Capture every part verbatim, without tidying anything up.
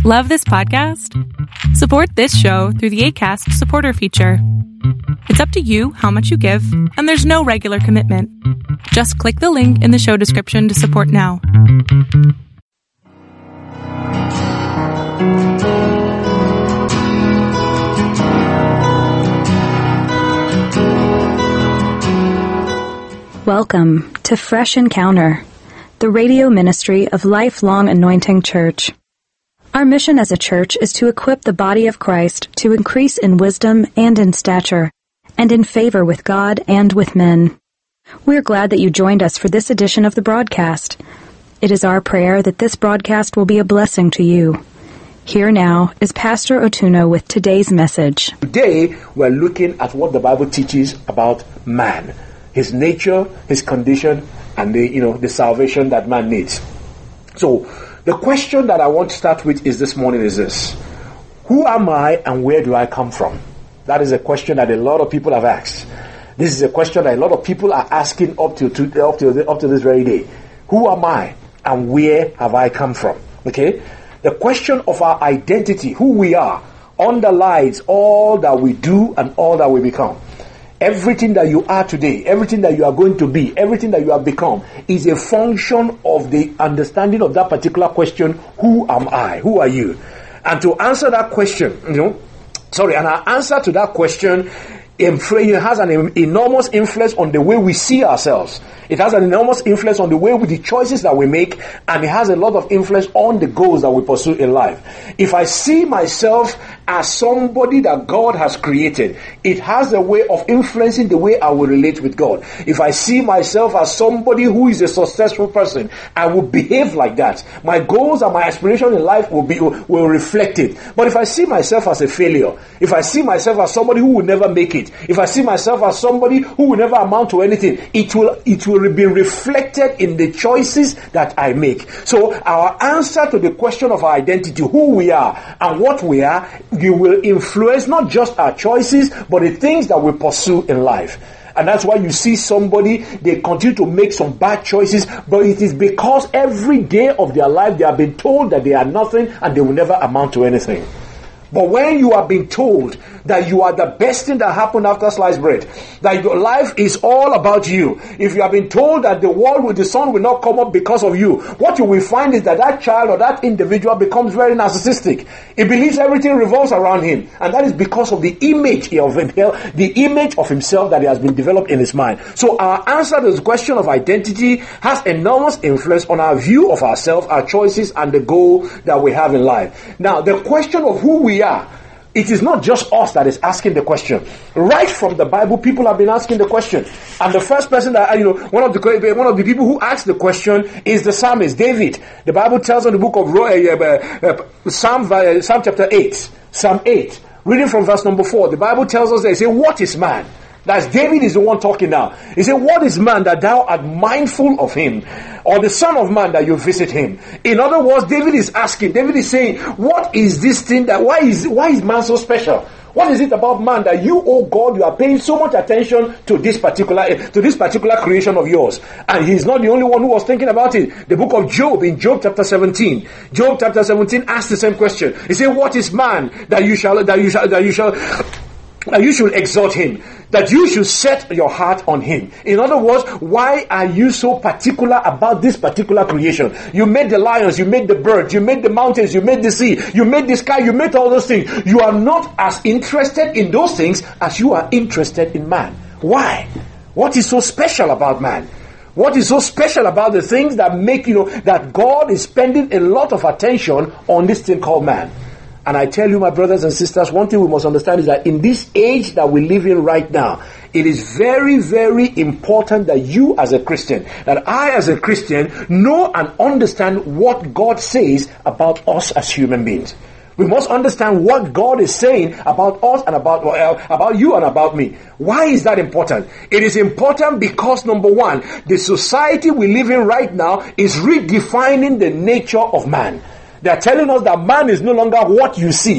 Love this podcast? Support this show through the Acast supporter feature. It's up to you how much you give, and there's no regular commitment. Just click the link in the show description to support now. Welcome to Fresh Encounter, the radio ministry of Lifelong Anointing Church. Our mission as a church is to equip the body of Christ to increase in wisdom and in stature, and in favor with God and with men. We're glad that you joined us for this edition of the broadcast. It is our prayer that this broadcast will be a blessing to you. Here now is Pastor Otuno with today's message. Today, we're looking at what the Bible teaches about man, his nature, his condition, and the, you know, the salvation that man needs. So, the question that I want to start with is this morning is this: who am I and where do I come from? That is a question that a lot of people have asked. This is a question that a lot of people are asking up to, to up to the, up to this very day. Who am I and where have I come from? Okay, the question of our identity, who we are, underlies all that we do and all that we become. Everything that you are today, everything that you are going to be, everything that you have become is a function of the understanding of that particular question: who am I? Who are you? And to answer that question, you know, sorry, and our answer to that question it has an enormous influence on the way we see ourselves. It has an enormous influence on the way with the choices that we make, and it has a lot of influence on the goals that we pursue in life. If I see myself as somebody that God has created, it has a way of influencing the way I will relate with God. If I see myself as somebody who is a successful person, I will behave like that. My goals and my aspirations in life will be will reflect it. But if I see myself as a failure, if I see myself as somebody who will never make it, if I see myself as somebody who will never amount to anything, it will it will be reflected in the choices that I make. So our answer to the question of our identity, who we are and what we are, you will influence not just our choices, but the things that we pursue in life. And that's why you see somebody, they continue to make some bad choices, but it is because every day of their life they have been told that they are nothing and they will never amount to anything. But when you are being told that you are the best thing that happened after sliced bread, that your life is all about you, if you have been told that the world with the sun will not come up because of you, what you will find is that that child or that individual becomes very narcissistic. He believes everything revolves around him, and that is because of the image of himself, the image of himself that he has been developed in his mind. So our answer to this question of identity has enormous influence on our view of ourselves, our choices, and the goal that we have in life. Now, the question of who we are, it is not just us that is asking the question. Right from the Bible, people have been asking the question. And the first person that, you know, one of the one of the people who asked the question is the psalmist, David. The Bible tells in the book of uh, uh, uh, Psalm, uh, Psalm chapter eight, Psalm eight, reading from verse number four, the Bible tells us that it says, what is man? That's David is the one talking now. He said, what is man that thou art mindful of him? Or the son of man that you visit him? In other words, David is asking, David is saying, what is this thing that, why is, why is man so special? What is it about man that you, oh God, you are paying so much attention to this particular, to this particular creation of yours? And he's not the only one who was thinking about it. The book of Job, in Job chapter seventeen, Job chapter seventeen asks the same question. He said, what is man that you shall, that you shall, that you shall, that you should exalt him, that you should set your heart on him? In other words, why are you so particular about this particular creation? You made the lions, you made the birds, you made the mountains, you made the sea, you made the sky, you made all those things. You are not as interested in those things as you are interested in man. Why? What is so special about man? What is so special about the things that make, you know, that God is spending a lot of attention on this thing called man? And I tell you, my brothers and sisters, one thing we must understand is that in this age that we live in right now, it is very, very important that you as a Christian, that I as a Christian, know and understand what God says about us as human beings. We must understand what God is saying about us and about, uh, about you and about me. Why is that important? It is important because, number one, the society we live in right now is redefining the nature of man. They are telling us that man is no longer what you see.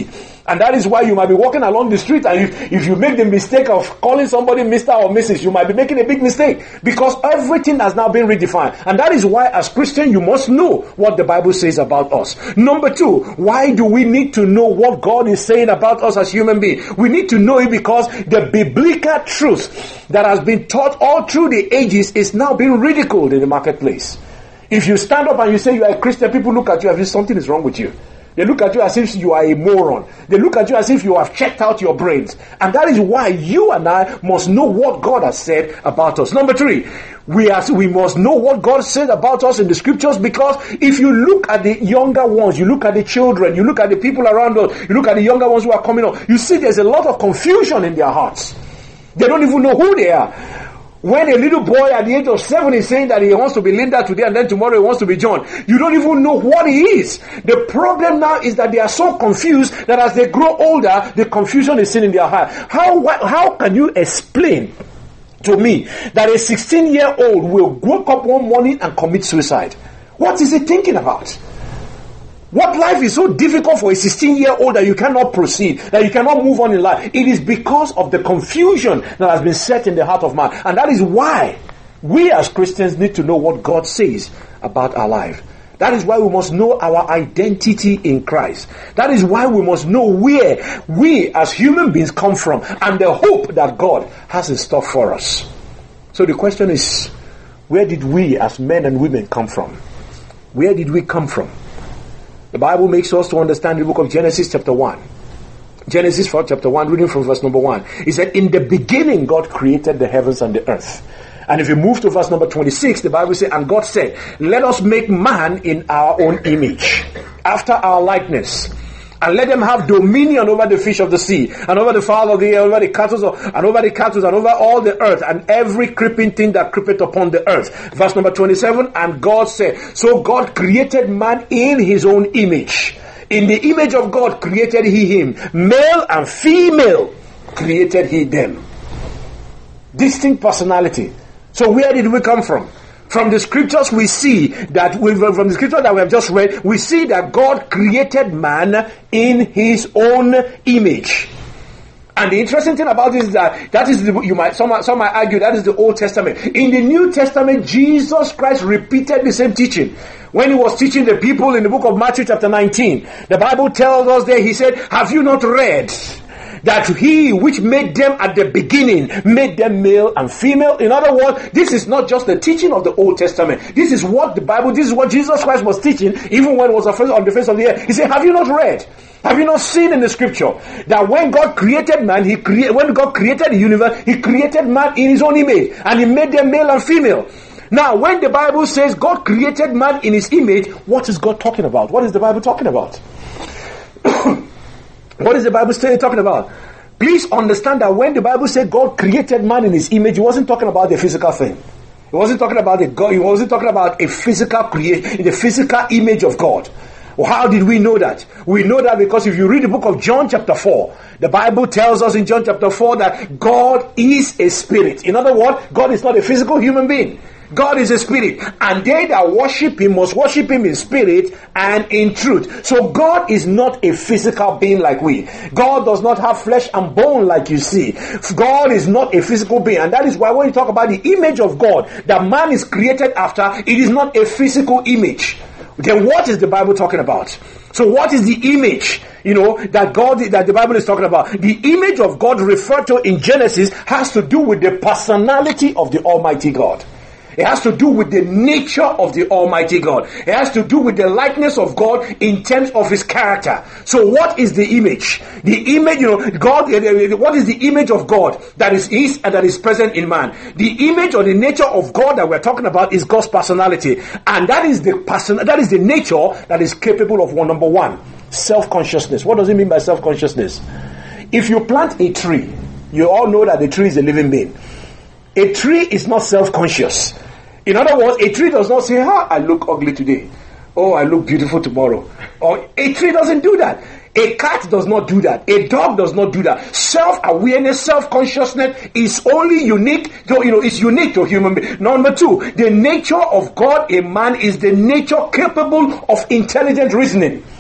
And that is why you might be walking along the street, and if, if you make the mistake of calling somebody Mister or Missus, you might be making a big mistake, because everything has now been redefined. And that is why, as Christians, you must know what the Bible says about us. Number two, why do we need to know what God is saying about us as human beings? We need to know it because the biblical truth that has been taught all through the ages is now being ridiculed in the marketplace. If you stand up and you say you are a Christian, people look at you as if something is wrong with you. They look at you as if you are a moron. They look at you as if you have checked out your brains. And that is why you and I must know what God has said about us. Number three, we are, we must know what God said about us in the scriptures, because if you look at the younger ones, you look at the children, you look at the people around us, you look at the younger ones who are coming up, you see there's a lot of confusion in their hearts. They don't even know who they are. When a little boy at the age of seven is saying that he wants to be Linda today and then tomorrow he wants to be John, you don't even know what he is. The problem now is that they are so confused that as they grow older, the confusion is seen in their heart. How, how can you explain to me that a sixteen-year-old will wake up one morning and commit suicide? What is he thinking about? What life is so difficult for a sixteen-year-old that you cannot proceed, that you cannot move on in life? It is because of the confusion that has been set in the heart of man. And that is why we as Christians need to know what God says about our life. That is why we must know our identity in Christ. That is why we must know where we as human beings come from and the hope that God has in store for us. So the question is, where did we as men and women come from? Where did we come from? The Bible makes us to understand the book of Genesis chapter one. Genesis chapter one, reading from verse number one. It said, in the beginning God created the heavens and the earth. And if you move to verse number twenty-six, the Bible says, and God said, let us make man in our own image, after our likeness. And let them have dominion over the fish of the sea, and over the fowl of the air, over the cattle, and over the cattle, and over all the earth, and every creeping thing that creepeth upon the earth. Verse number twenty-seven, and God said, so God created man in his own image. In the image of God created he him. Male and female created he them. Distinct personality. So where did we come from? From the scriptures we see that, we, from the scripture that we have just read, we see that God created man in his own image. And the interesting thing about this is that, that is the, you might, some, some might argue that is the Old Testament. In the New Testament, Jesus Christ repeated the same teaching. When he was teaching the people in the book of Matthew chapter nineteen, the Bible tells us there, he said, have you not read that he which made them at the beginning made them male and female? In other words, this is not just the teaching of the Old Testament. This is what the Bible, this is what Jesus Christ was teaching even when he was on the face of the earth. He said, have you not read? Have you not seen in the scripture that when God created man, he created, when God created the universe, he created man in his own image and he made them male and female. Now, when the Bible says God created man in his image, what is God talking about? What is the Bible talking about? What is the Bible still talking about? Please understand that when the Bible said God created man in his image, it wasn't talking about a physical thing. It wasn't talking about a God. It wasn't talking about a physical creation, the physical image of God. Well, how did we know that? We know that because if you read the book of John chapter four, the Bible tells us in John chapter four that God is a spirit. In other words, God is not a physical human being. God is a spirit, and they that worship him must worship him in spirit and in truth. So God is not a physical being like we. God does not have flesh and bone like you see. God is not a physical being, and that is why when you talk about the image of God that man is created after, it is not a physical image. Then what is the Bible talking about? So what is the image, you know, that God, that the Bible is talking about? The image of God referred to in Genesis has to do with the personality of the Almighty God. It has to do with the nature of the Almighty God. It has to do with the likeness of God in terms of his character. So what is the image? The image, you know, God, what is the image of God that is is and that is present in man? The image or the nature of God that we're talking about is God's personality. And that is the person, that is the nature that is capable of one, number one, self-consciousness. What does it mean by self-consciousness? If you plant a tree, you all know that the tree is a living being. A tree is not self-conscious. In other words, a tree does not say, ah, I look ugly today. Oh, I look beautiful tomorrow. Or a tree doesn't do that. A cat does not do that. A dog does not do that. Self-awareness, self-consciousness is only unique to, you know, it's unique to human beings. Number two, the nature of God in man is the nature capable of intelligent reasoning.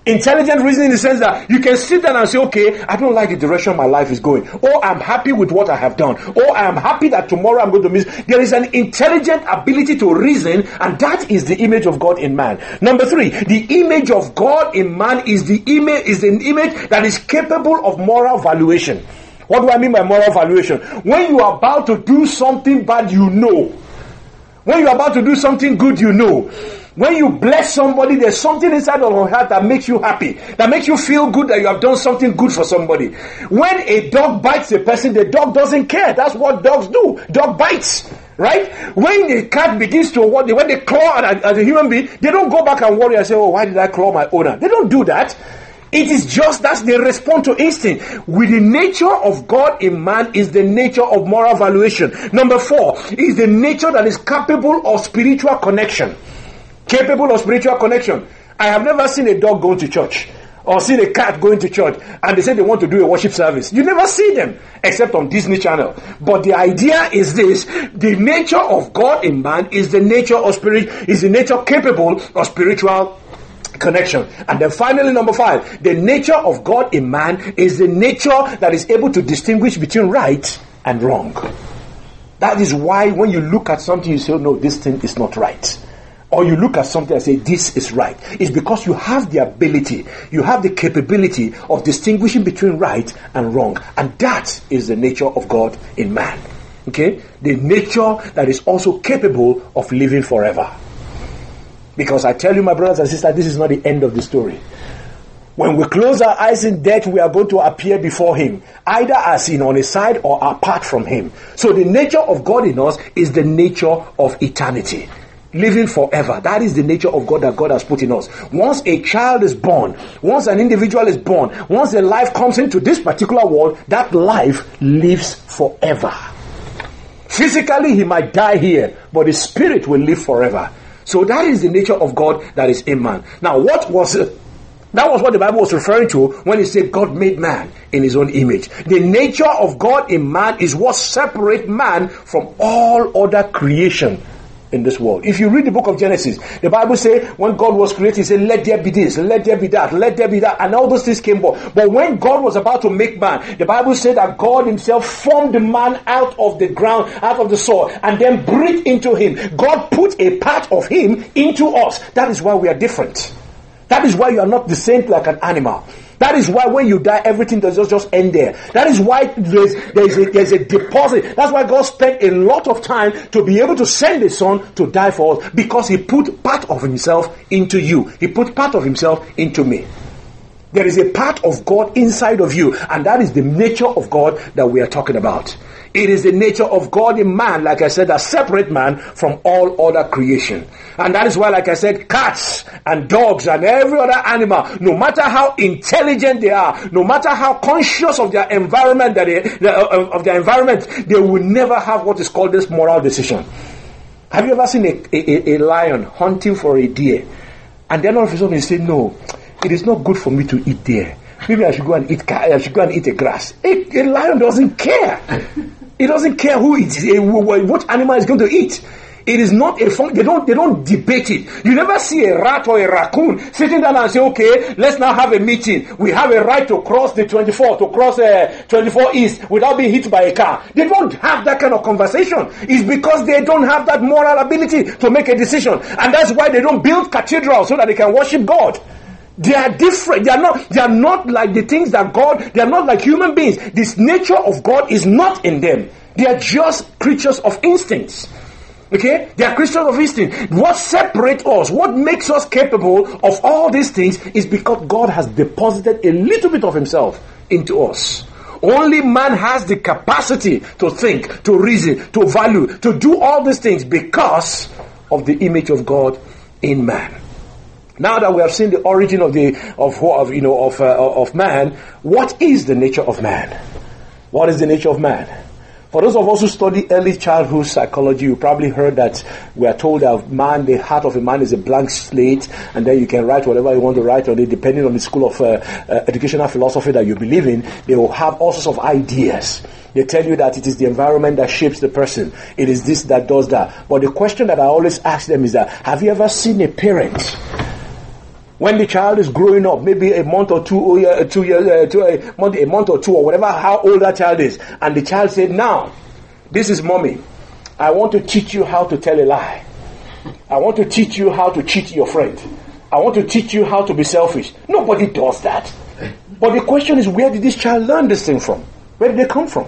Intelligent reasoning in the sense that you can sit down and say, okay, I don't like the direction my life is going. Or I'm happy with what I have done. Or I'm happy that tomorrow I'm going to miss. There is an intelligent ability to reason, and that is the image of God in man. Number three, the image of God in man is the image, is an image that is capable of moral valuation. What do I mean by moral valuation? When you are about to do something bad, you know. When you are about to do something good, you know. When you bless somebody, there's something inside of your heart that makes you happy, that makes you feel good that you have done something good for somebody. When a dog bites a person, the dog doesn't care. That's what dogs do. Dog bites, right? When a cat begins to, when they claw at, at a human being, they don't go back and worry and say, oh, why did I claw my owner? They don't do that. It is just that they respond to instinct. With the nature of God in man is the nature of moral valuation. Number four is the nature that is capable of spiritual connection. Capable of spiritual connection. I have never seen a dog going to church or seen a cat going to church and they say they want to do a worship service. You never see them except on Disney Channel. But the idea is this: the nature of God in man is the nature of spirit, is the nature capable of spiritual connection. And then finally, number five, the nature of God in man is the nature that is able to distinguish between right and wrong. That is why when you look at something, you say, oh, no, this thing is not right. Or you look at something and say, this is right. It's because you have the ability, you have the capability of distinguishing between right and wrong. And that is the nature of God in man. Okay? The nature that is also capable of living forever. Because I tell you, my brothers and sisters, this is not the end of the story. When we close our eyes in death, we are going to appear before Him, either as in on His side or apart from Him. So the nature of God in us is the nature of eternity. Living forever. That is the nature of God that God has put in us. Once a child is born, once an individual is born, once a life comes into this particular world, that life lives forever. Physically, he might die here, but his spirit will live forever. So that is the nature of God that is in man. Now, what was it? That was what the Bible was referring to when it said God made man in His own image. The nature of God in man is what separates man from all other creation in this world. If you read the book of Genesis, the Bible says when God was created, He said, let there be this, let there be that, let there be that, and all those things came about. But when God was about to make man, the Bible said that God Himself formed the man out of the ground, out of the soil, and then breathed into him. God put a part of Him into us. That is why we are different. That is why you are not the same like an animal. That is why when you die, everything does not just end there. That is why there's, there's, a, there's a deposit. That's why God spent a lot of time to be able to send His Son to die for us, because He put part of Himself into you. He put part of Himself into me. There is a part of God inside of you, and that is the nature of God that we are talking about. It is the nature of God in man, like I said, that separate man from all other creation. And that is why, like I said, cats and dogs and every other animal, no matter how intelligent they are, no matter how conscious of their environment, that they, of their environment, they will never have what is called this moral decision. Have you ever seen a, a, a lion hunting for a deer, and then all of a sudden you say, no, it is not good for me to eat deer. Maybe I should go and eat. I should go and eat a grass. A, a lion doesn't care. It doesn't care who it is, what animal is going to eat. It is not a fun. They don't. They don't debate it. You never see a rat or a raccoon sitting down and say, "Okay, let's now have a meeting. We have a right to cross the twenty-four, to cross uh, twenty-four East without being hit by a car." They don't have that kind of conversation. It's because they don't have that moral ability to make a decision, and that's why they don't build cathedrals so that they can worship God. They are different. They are not. They are not like the things that God. They are not like human beings. This nature of God is not in them. They are just creatures of instincts. Okay? They are creatures of instinct. What separates us, what makes us capable of all these things, is because God has deposited a little bit of Himself into us. Only man has the capacity to think, to reason, to value, to do all these things because of the image of God in man. Now that we have seen the origin of the of, of you know of uh, of man, what is the nature of man? What is the nature of man? For those of us who study early childhood psychology, you probably heard that we are told that man, the heart of a man is a blank slate, and then you can write whatever you want to write on it, depending on the school of uh, uh, educational philosophy that you believe in. They will have all sorts of ideas. They tell you that it is the environment that shapes the person. It is this that does that. But the question that I always ask them is that, have you ever seen a parent When the child is growing up, maybe a month or two, or uh, two years, uh, two, a, month, a month or two, or whatever, how old that child is, and the child said, now, this is mommy. I want to teach you how to tell a lie. I want to teach you how to cheat your friend. I want to teach you how to be selfish. Nobody does that. But the question is, where did this child learn this thing from? Where did they come from?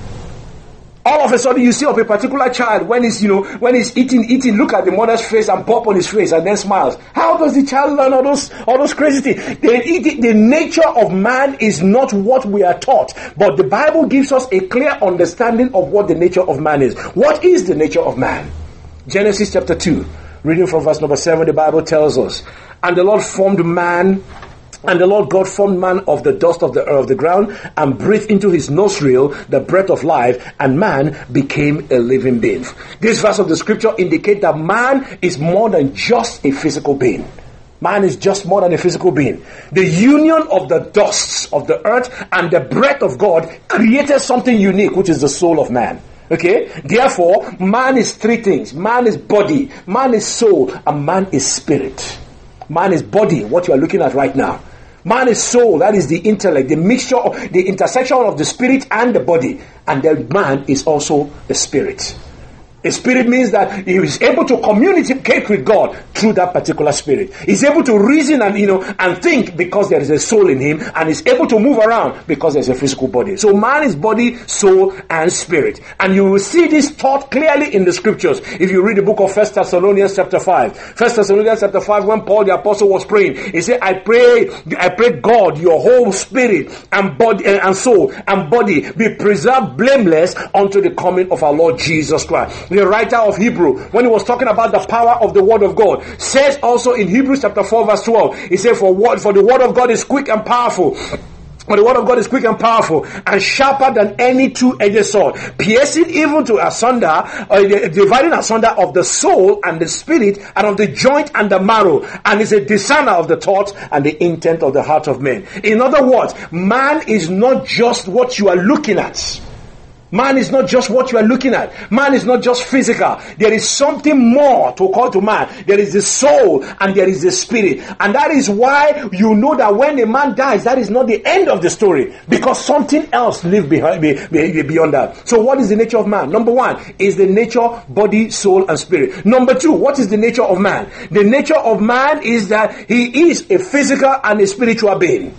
All of a sudden, you see of a particular child, when he's, you know, when he's eating, eating, look at the mother's face and pop on his face and then smiles. How does the child learn all those, all those crazy things? The, the nature of man is not what we are taught, but the Bible gives us a clear understanding of what the nature of man is. What is the nature of man? Genesis chapter two, reading from verse number seven, the Bible tells us, and the Lord formed man, and the Lord God formed man of the dust of the earth of the ground, and breathed into his nostril the breath of life, and man became a living being. This verse of the scripture indicates that man is more than just a physical being. Man is just more than a physical being. The union of the dusts of the earth and the breath of God created something unique, which is the soul of man. Okay? Therefore, man is three things. Man is body, man is soul, and man is spirit. Man is body, what you are looking at right now. Man is soul, that is the intellect, the mixture of the intersection of the spirit and the body. And then man is also the spirit. A spirit means that he is able to communicate with God through that particular spirit. He's able to reason and, you know, and think because there is a soul in him, and is able to move around because there's a physical body. So man is body, soul, and spirit. And you will see this taught clearly in the scriptures. If you read the book of First Thessalonians chapter five. First Thessalonians chapter five, when Paul the apostle was praying, he said, I pray, I pray God, your whole spirit and body and soul and body be preserved blameless unto the coming of our Lord Jesus Christ. The writer of Hebrew, when he was talking about the power of the word of God, says also in Hebrews chapter four verse twelve, he said, for what, for the word of God is quick and powerful. For the word of God is quick and powerful, and sharper than any two-edged sword, piercing even to asunder, uh, dividing asunder of the soul and the spirit, and of the joint and the marrow, and is a discerner of the thoughts and the intent of the heart of men. In other words, man is not just what you are looking at. Man is not just what you are looking at. Man is not just physical. There is something more to call to man. There is the soul and there is the spirit. And that is why you know that when a man dies, that is not the end of the story. Because something else lives behind, beyond that. So what is the nature of man? Number one is the nature, body, soul, and spirit. Number two, what is the nature of man? The nature of man is that he is a physical and a spiritual being.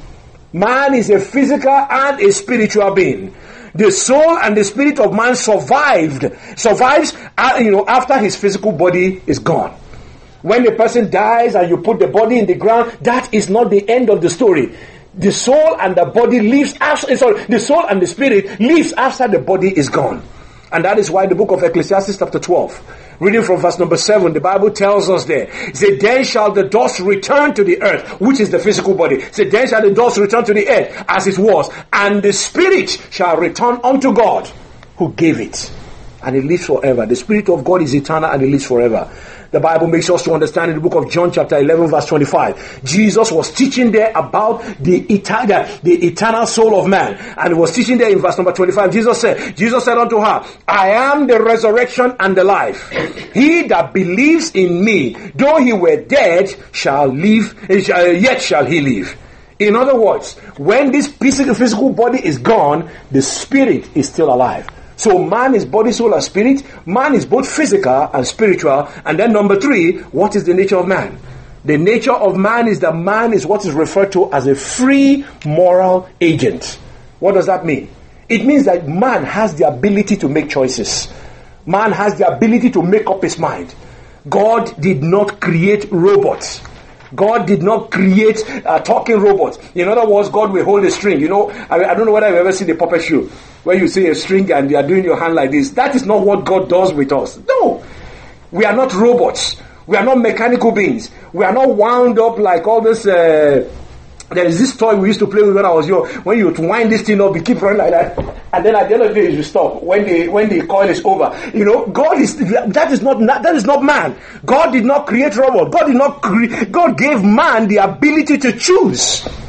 Man is a physical and a spiritual being. The soul and the spirit of man survived, survives, uh, you know, after his physical body is gone. When the person dies and you put the body in the ground, that is not the end of the story. The soul and the body lives after, sorry, the soul and the spirit lives after the body is gone. And that is why the book of Ecclesiastes chapter twelve, reading from verse number seven, the Bible tells us there, it said, then shall the dust return to the earth, which is the physical body. It said, then shall the dust return to the earth as it was, and the spirit shall return unto God who gave it. And it lives forever. The spirit of God is eternal and it lives forever. The Bible makes us to understand in the book of John chapter eleven verse twenty-five. Jesus was teaching there about the eternal, the eternal soul of man. And he was teaching there in verse number twenty-five. Jesus said, Jesus said unto her, I am the resurrection and the life. He that believes in me, though he were dead, shall live, yet shall he live. In other words, when this physical body is gone, the spirit is still alive. So man is body, soul, and spirit. Man is both physical and spiritual. And then number three, what is the nature of man? The nature of man is that man is what is referred to as a free moral agent. What does that mean? It means that man has the ability to make choices. Man has the ability to make up his mind. God did not create robots. God did not create uh, talking robots. In other words, God will hold a string. You know, I, I don't know whether I've ever seen a puppet show where you see a string and you are doing your hand like this. That is not what God does with us. No. We are not robots. We are not mechanical beings. We are not wound up like all this... Uh, there is this toy we used to play with when I was young. When you wind this thing up, you keep running like that. And then at the end of the day, you stop. When the when the coil is over. You know, God is... That is not that is not man. God did not create robots. God did not create... God gave man the ability to choose.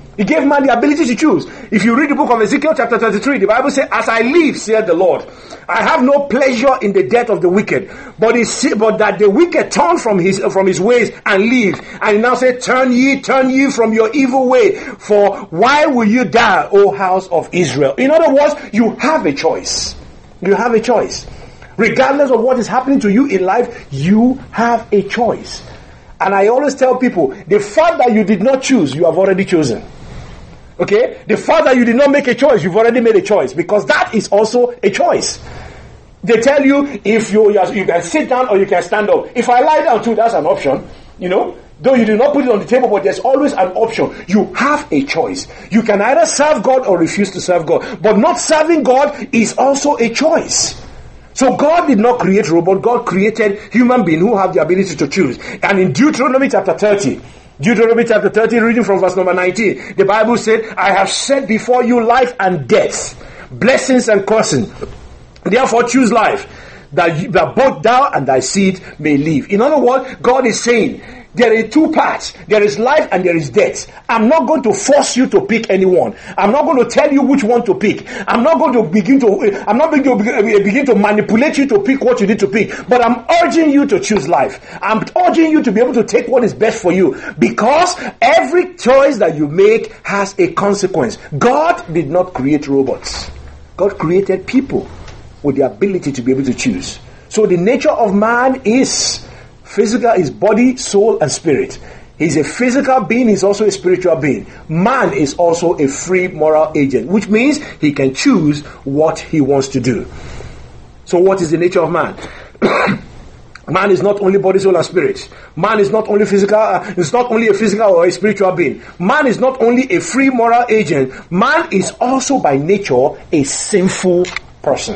He gave man the ability to choose. If you read the book of Ezekiel chapter thirty-three, the Bible says, as I live, saith the Lord, I have no pleasure in the death of the wicked, but, he, but that the wicked turn from his from his ways and live. And he now said, turn ye, turn ye from your evil way, for why will you die, O house of Israel? In other words, you have a choice. You have a choice. Regardless of what is happening to you in life, you have a choice. And I always tell people, the fact that you did not choose, you have already chosen. Okay? The fact that you did not make a choice, you've already made a choice, because that is also a choice. They tell you if you you can sit down or you can stand up. If I lie down too, that's an option. You know? Though you do not put it on the table, but there's always an option. You have a choice. You can either serve God or refuse to serve God. But not serving God is also a choice. So God did not create robots. God created human beings who have the ability to choose. And in Deuteronomy chapter thirty, Deuteronomy chapter thirty, reading from verse number nineteen, the Bible said, I have set before you life and death, blessings and cursing. Therefore choose life, that, you, that both thou and thy seed may live. In other words, God is saying, there are two parts. There is life and there is death. I'm not going to force you to pick anyone. I'm not going to tell you which one to pick. I'm not going to begin to, I'm not going to begin to manipulate you to pick what you need to pick. But I'm urging you to choose life. I'm urging you to be able to take what is best for you. Because every choice that you make has a consequence. God did not create robots. God created people with the ability to be able to choose. So the nature of man is physical, is body, soul, and spirit. He's a physical being, he's also a spiritual being. Man is also a free moral agent, which means he can choose what he wants to do. So what is the nature of man? Man is not only body, soul, and spirit. Man is not only physical, uh, it's not only a physical or a spiritual being. Man is not only a free moral agent, man is also by nature a sinful person.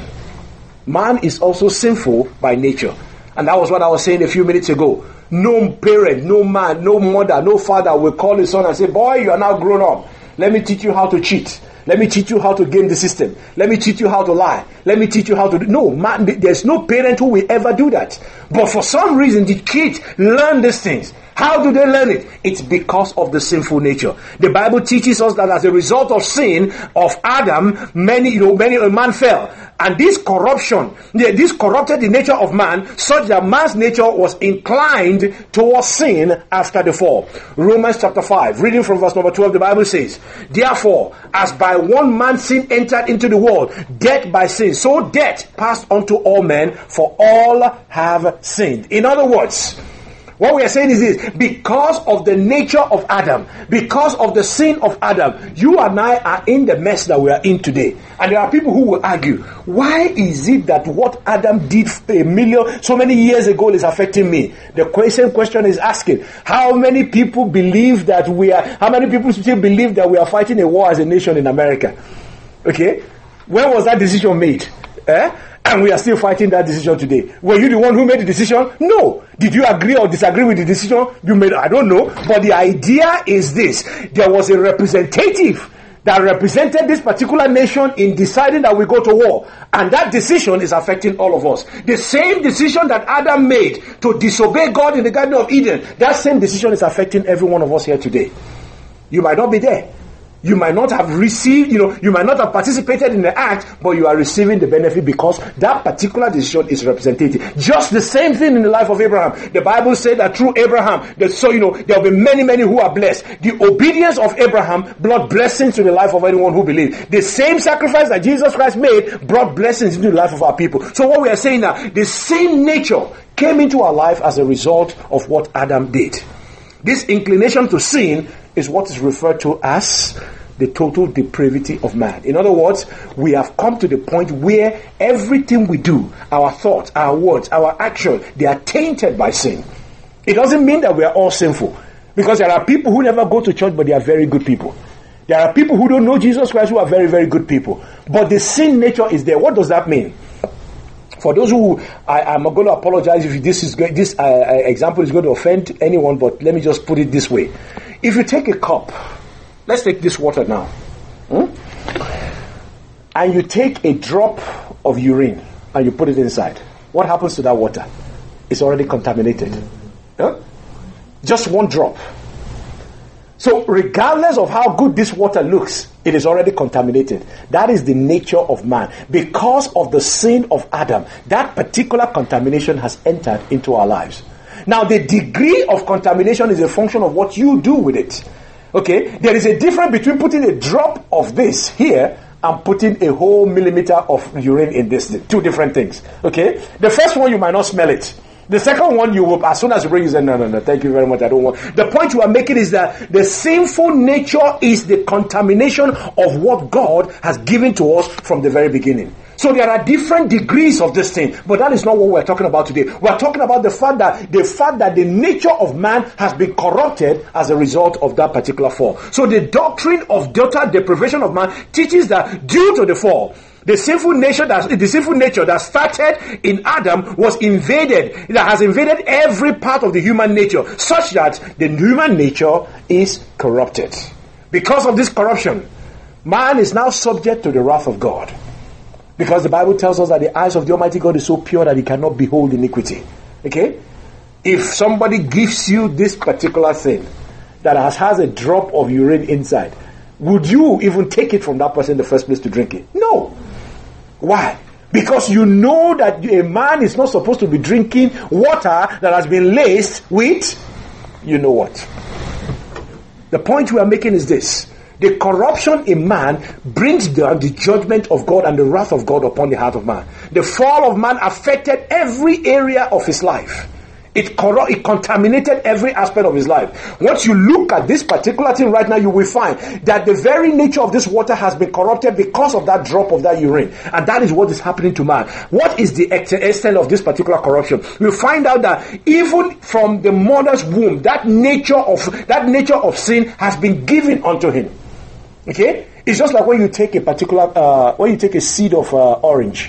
Man is also sinful by nature. And that was what I was saying a few minutes ago. No parent, no man, no mother, no father will call his son and say, boy, you are now grown up. Let me teach you how to cheat. Let me teach you how to game the system. Let me teach you how to lie. Let me teach you how to do. No, man, there's no parent who will ever do that. But for some reason, the kids learn these things. How do they learn it? It's because of the sinful nature. The Bible teaches us that as a result of sin of Adam, many, you know, many a man fell. And this corruption, this corrupted the nature of man, such that man's nature was inclined towards sin after the fall. Romans chapter five, reading from verse number twelve, the Bible says, therefore, as by one man sin entered into the world, death by sin, so death passed unto all men, for all have sinned. In other words, what we are saying is this: because of the nature of Adam, because of the sin of Adam, you and I are in the mess that we are in today. And there are people who will argue, why is it that what Adam did a million, so many years ago is affecting me? The question question is asking, how many people believe that we are, how many people still believe that we are fighting a war as a nation in America? Okay? When was that decision made? Eh? And we are still fighting that decision today. Were you the one who made the decision? No. Did you agree or disagree with the decision you made? I don't know. But the idea is this. There was a representative that represented this particular nation in deciding that we go to war. And that decision is affecting all of us. The same decision that Adam made to disobey God in the Garden of Eden, that same decision is affecting every one of us here today. You might not be there. You might not have received, you know, you might not have participated in the act, but you are receiving the benefit because that particular decision is representative. Just the same thing in the life of Abraham. The Bible said that through Abraham, that so you know, there will be many, many who are blessed. The obedience of Abraham brought blessings to the life of anyone who believes. The same sacrifice that Jesus Christ made brought blessings into the life of our people. So what we are saying now, the same nature came into our life as a result of what Adam did. This inclination to sin is what is referred to as the total depravity of man. In other words, we have come to the point where everything we do, our thoughts, our words, our actions, they are tainted by sin. It doesn't mean that we are all sinful, because there are people who never go to church but they are very good people. There are people who don't know Jesus Christ who are very, very good people. But the sin nature is there. What does that mean? For those who, I, I'm going to apologize if this is this uh, example is going to offend anyone, but let me just put it this way. If you take a cup, let's take this water now, hmm? and you take a drop of urine and you put it inside, what happens to that water? It's already contaminated. Huh? Just one drop. So regardless of how good this water looks, it is already contaminated. That is the nature of man. Because of the sin of Adam, that particular contamination has entered into our lives. Now, the degree of contamination is a function of what you do with it. Okay? There is a difference between putting a drop of this here and putting a whole millimeter of urine in this thing. Two different things. Okay? The first one, you might not smell it. The second one, you will, as soon as you bring it, you say, no, no, no, thank you very much, I don't want. The point you are making is that the sinful nature is the contamination of what God has given to us from the very beginning. So there are different degrees of this thing, but that is not what we're talking about today. We're talking about the fact that the fact that the nature of man has been corrupted as a result of that particular fall. So the doctrine of total deprivation of man teaches that due to the fall, The sinful nature that the sinful nature that started in Adam was invaded, that has invaded every part of the human nature, such that the human nature is corrupted. Because of this corruption, man is now subject to the wrath of God. Because the Bible tells us that the eyes of the Almighty God is so pure that he cannot behold iniquity. Okay? If somebody gives you this particular thing that has, has a drop of urine inside, would you even take it from that person in the first place to drink it? No. Why? Because you know that a man is not supposed to be drinking water that has been laced with, you know what. The point we are making is this. The corruption in man brings down the judgment of God and the wrath of God upon the heart of man. The fall of man affected every area of his life. It, corrupt, it contaminated every aspect of his life. Once you look at this particular thing right now, you will find that the very nature of this water has been corrupted because of that drop of that urine. And that is what is happening to man. What is the extent of this particular corruption? We'll find out that even from the mother's womb, that nature of that nature of sin has been given unto him. Okay? It's just like when you take a particular, uh, when you take a seed of uh, orange.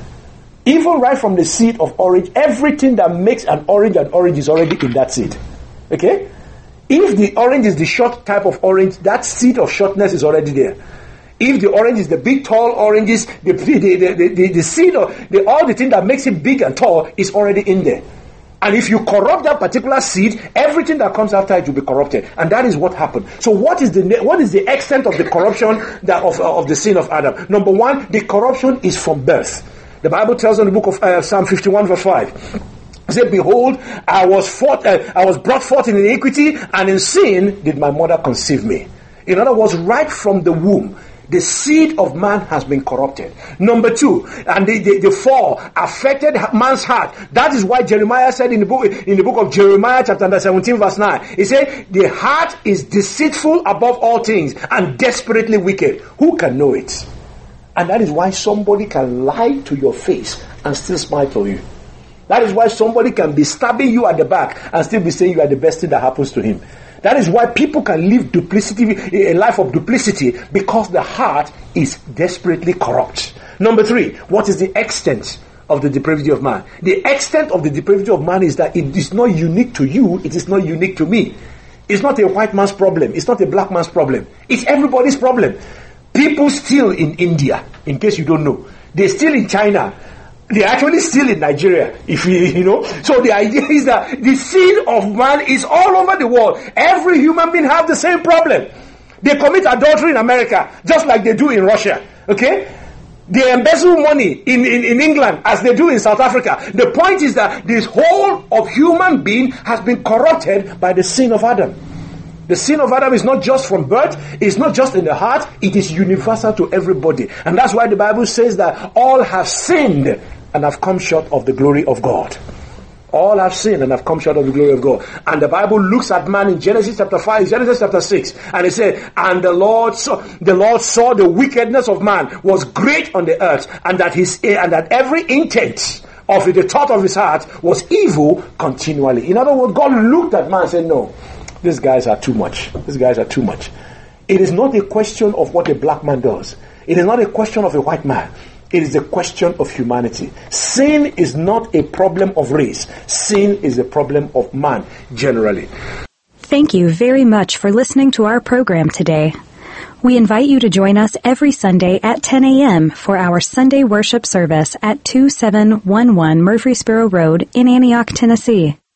Even right from the seed of orange, everything that makes an orange an orange is already in that seed. Okay? If the orange is the short type of orange, that seed of shortness is already there. If the orange is the big, tall oranges, the the the, the, the, the seed of the, all the thing that makes it big and tall is already in there. And if you corrupt that particular seed, everything that comes after it will be corrupted. And that is what happened. So what is the what is the extent of the corruption that of, of the sin of Adam? Number one, the corruption is from birth. The Bible tells in the book of uh, Psalm fifty-one verse five, it said, "Behold, I was fought, uh, I was brought forth in iniquity, and in sin did my mother conceive me." In other words, right from the womb, the seed of man has been corrupted. Number two, and the, the, the fall affected man's heart. That is why Jeremiah said in the book in the book of Jeremiah chapter seventeen verse nine, he said, "The heart is deceitful above all things and desperately wicked. Who can know it?" And that is why somebody can lie to your face and still smile to you. That is why somebody can be stabbing you at the back and still be saying you are the best thing that happens to him. That is why people can live duplicity, a life of duplicity, because the heart is desperately corrupt. Number three, what is the extent of the depravity of man? The extent of the depravity of man is that it is not unique to you, it is not unique to me. It's not a white man's problem, it's not a black man's problem. It's everybody's problem. People steal in India, in case you don't know. They steal in China. They actually steal in Nigeria, if you, you know. So the idea is that the sin of man is all over the world. Every human being have the same problem. They commit adultery in America, just like they do in Russia. Okay? They embezzle money in, in, in England, as they do in South Africa. The point is that this whole of human being has been corrupted by the sin of Adam. The sin of Adam is not just from birth, it's not just in the heart, it is universal to everybody. And that's why the Bible says that all have sinned and have come short of the glory of God. All have sinned and have come short of the glory of God. And the Bible looks at man in Genesis chapter five, Genesis chapter six, and it said, "And the Lord saw the Lord saw the wickedness of man was great on the earth, and that his and that every intent of the thought of his heart was evil continually." In other words, God looked at man and said, "No, these guys are too much. These guys are too much." It is not a question of what a black man does. It is not a question of a white man. It is a question of humanity. Sin is not a problem of race. Sin is a problem of man, generally. Thank you very much for listening to our program today. We invite you to join us every Sunday at ten a.m. for our Sunday worship service at two seven one one Murfreesboro Road in Antioch, Tennessee.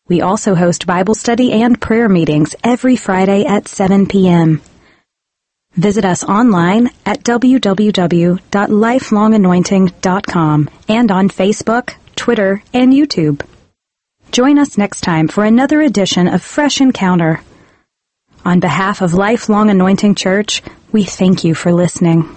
We also host Bible study and prayer meetings every Friday at seven p.m. Visit us online at w w w dot lifelong anointing dot com and on Facebook, Twitter, and YouTube. Join us next time for another edition of Fresh Encounter. On behalf of Lifelong Anointing Church, we thank you for listening.